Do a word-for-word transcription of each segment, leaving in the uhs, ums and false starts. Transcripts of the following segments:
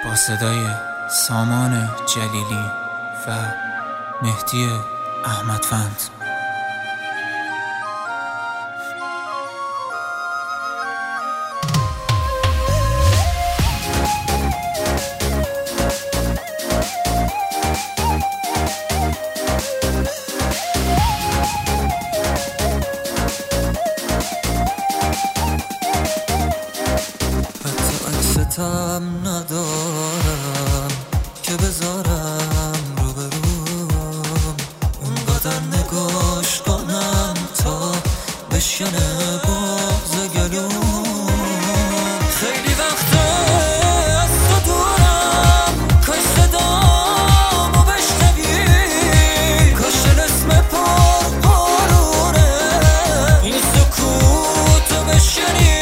با صدای سامان جلیلی و مهدی احمدفند. عکستم ندارم که بذارم رو بروم، اونقدر نگاش کنم تا بشکنه بغض گلوم. خیلی وقت از تو دورم، کاش صدامو بشنوی، کاش اسم پر پرونه این سکوتو بشکنی.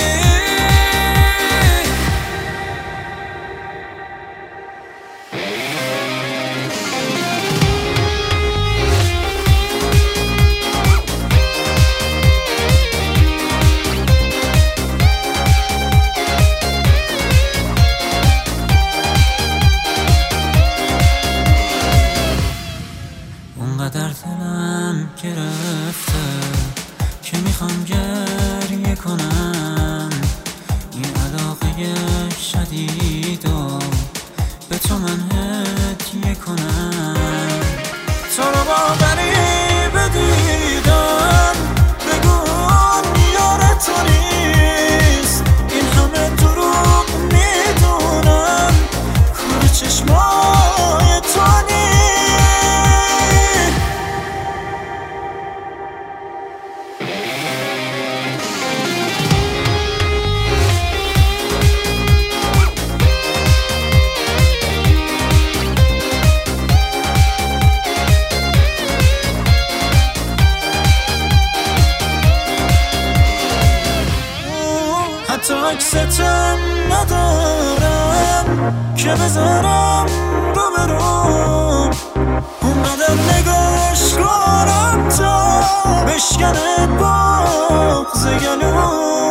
اونقدر دلم گرفته که میخوام گریه کنم، این علاقه شدیدو به تو من هدیه کنم. تو رو باوری بدیدم بگون یار تو نیست، این همه دروغ میدونم کار چشمای تو نیست. حتی عکستم ندارم که بذارم رو بروم، اونقدر نگاش کنم تا بشکنه بغض گلوم.